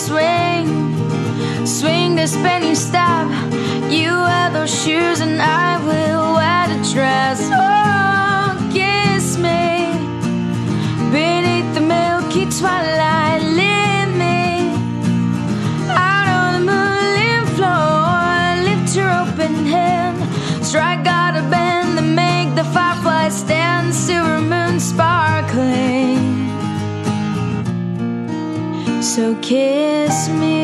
swing, swing this penny stop. You wear those shoes and I will wear the dress. Oh, kiss me beneath the milky twilight. Lead me out on the moonlit floor. Lift your open hand, strike out a band that make the fireflies stand. Silver moon sparkling, so kiss me.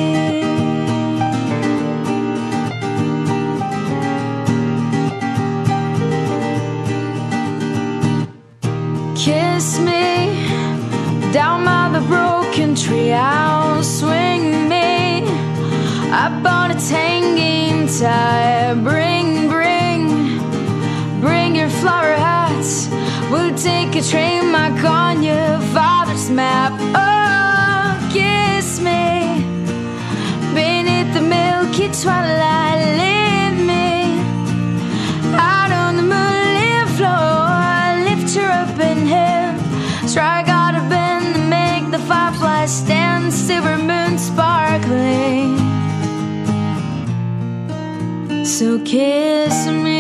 Kiss me down by the broken tree house. Swing me up on its hanging tire. Bring your flower hats. We'll take a train mark on your father's map. Oh, kiss me beneath the milky twilight. Lead me out on the moonlit floor. Lift your open hand, strike out a bend to make the fireflies stand. Silver moon sparkling, so kiss me.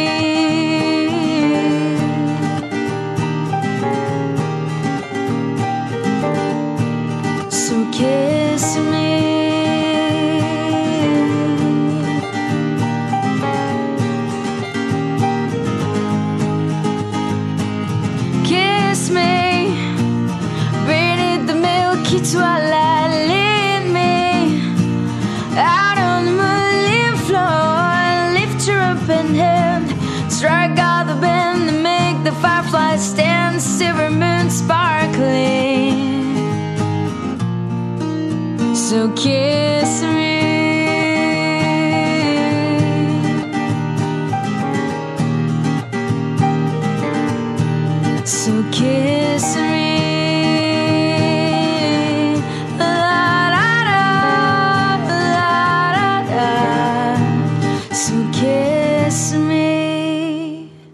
So kiss me. Kiss me beneath the milky twilight. Lead me out on the moonlit floor. Lift your open hand, strike out the bend to make the fireflies stand. Silver moon sparkling, so kiss me. So kiss me.